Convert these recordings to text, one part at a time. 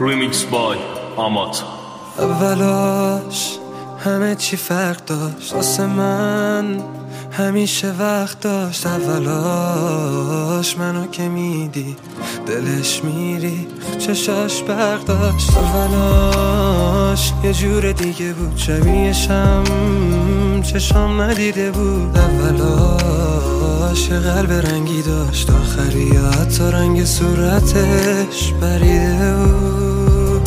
Remix by Amat. اولاش همه چی فرق داشت، واسه من همیشه وقت داشت. اولاش منو که میدید دلش میریخ، چشاش برق داشت. اولاش یه جور دیگه بود، شبیهشم چشام ندیده بود. اولاش یه قلب رنگی داشت، آخری حتی رنگ صورتش پریده بود.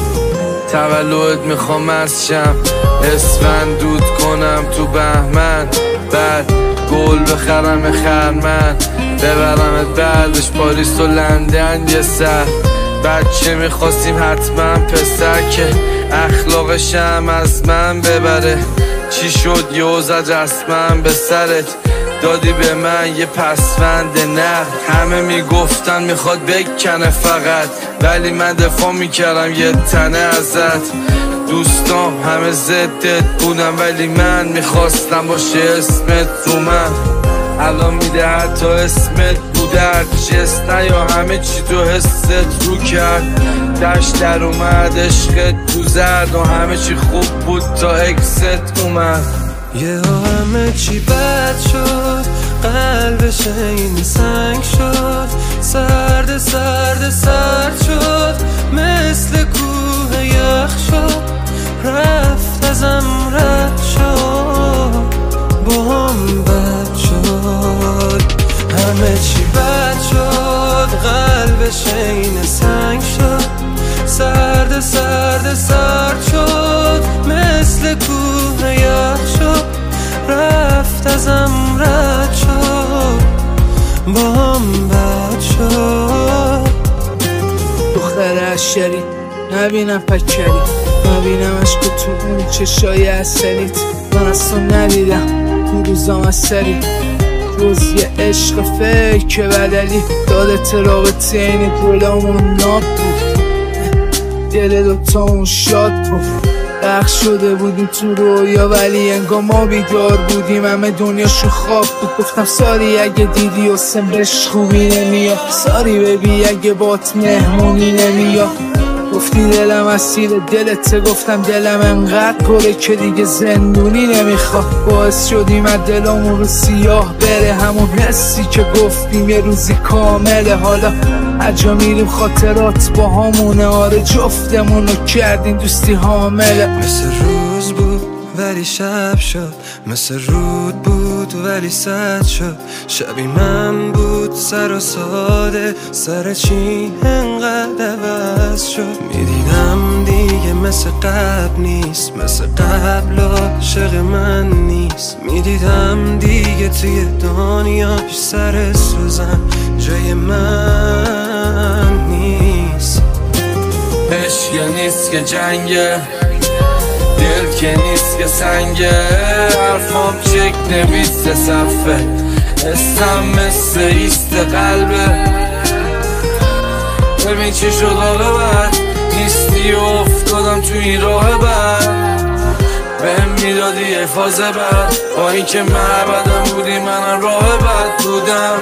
تولد میخوام از شم، اسفند دود کنم تو بهمن، بعد گل بخرم خرمن، ببرمت بعدش پاریس و لندن یه سر. بچه میخواستیم حتما پسر که اخلاقشم از من ببره. چی شد یه زد رسمن به سرت، دادی به من یه پسوند نقد. همه میگفتن میخواد بکنه فقط، ولی من دفاع میکردم یه تنه ازت. دوستام همه ضدت بودم، ولی من میخواستم باشه اسمت رو من. الان میده حتی اسمت بوده هرچست، نه یا همه چی تو حست رو کرد. دشت در اومد عشقت تو زرد، و همه چی خوب بود تا اکست اومد. یه همه چی بد شد، قلبش این سنگ شد. سرد سرد سرد شد، مثل کوه یخ شد. رفت ازم رد شد، با هم بد شد. همه چی بد شد، قلبش این سنگ شد. سرد سرد سرد شد، مثل کوه یخ شد. رفت ازم رد شد، با هم بد شد. دختر عشری نبینم پکری، نبینم عشق تو اون چشای اصلیت. من از تو ندیدم اون روزام از سری، روز یه عشق فیک بدلی. دادت رابطه این دلمون ناب بود، دل دوتامون شاد بود. بخش شده بودیم تو رویا، ولی انگار ما بیدار بودیم. همه دنیاشون خواب بود. گفتم ساری اگه دیدی و سمرش خوبی نمیاد، ساری ببی اگه بات مهمونی نمیاد. گفتی دلم اسیر دلته، گفتم دلم انقدر پره که دیگه زندونی نمیخواد. باعث شدیم از دلمون رو سیاه بره، همون حسی که گفتیم یه روزی کامله. حالا هرجا میریم خاطرات با همونه، آره جفتمونو کردیم دوستی حامله. مثل روز بود ولی شب شد، مثل رود بود ولی سد شد. شبی من بود سر و ساده، سر چی انقدر عوض شد. میدیدم دیگه مثل قبل نیست، مثل قبل عاشق من نیست. میدیدم دیگه توی دنیاش سر سوزن جای من نیست. عشق نیست که جنگه، دل که نیست که سنگه. حرفام چک نویسه صفه، حسم مثل ایست قلبه. ببین چی شد حالا بعد نیستی و افتادم تو این راه بعد. بهم میدادی یه فاز بعد، با این که معبدم بودی منم راه بعد بودم.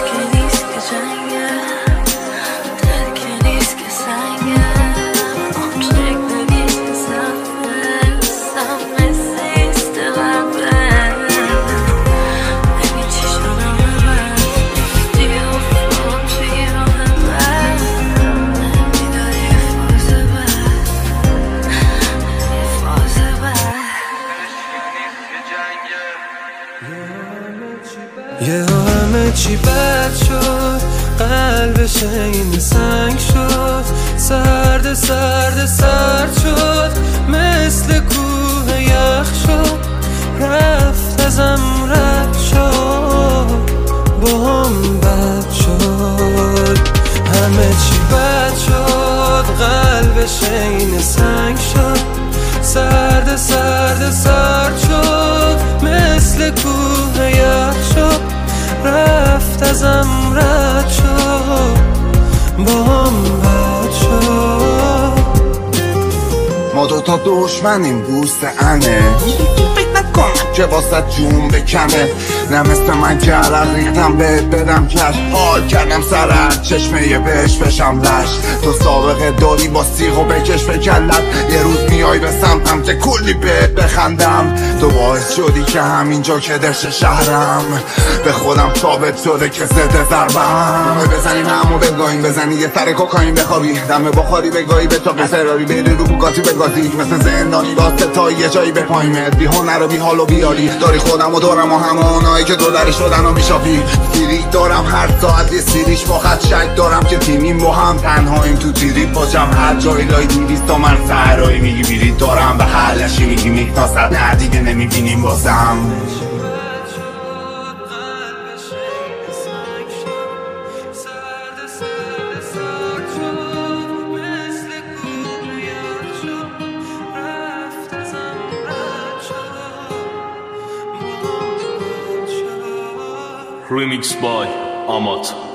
یه همه چی بد شد، قلبش این سنگ شد. سرد سرد سرد شد، مثل کوه یخ شد. رفت ازم رد شد، با هم بد شد. همه چی بد شد، قلبش این سنگ شد. سرد سرد سرد شد، مثل کوه یخ شد. رفت ازم رد شد، با هم بد شد. ما دوتا دشمنیم دوست انه، فکر نکنم که واسه جون بکمه. نه مثل من گرد ریختم بهت بدم کش حال کردم سرت چشمه بهش بشم لش تو سابقه داری با سیغ و بکش به کلت یه روز میای به سمتم که کلی بهت بخندم تو باعث شدی که همینجا که دشت شهرم به خودم ثابت شده که زده ضربم بزنیم همو بگاهیم بزنی یه سر کوکائین بخوابی دم بخاری بگاهی به تا فراری بری رو بوگاتی بگازی مثل زندانی واسه تا یه جایی بپاییمت بی هنر و بی حال و بیاری داری خودم و دورم و همه اونایی که دو درش شدن و میشافی سیریک دارم هر ساعت یه سیریش با خط شک دارم که تیمیم با هم تنهاییم تو تیری باشم هر جایی لای 200 تا من سهرایی میگی بیرید دارم به حلشی میگی میکناست نه دیگه نمیبینیم بازم Remix by Amat.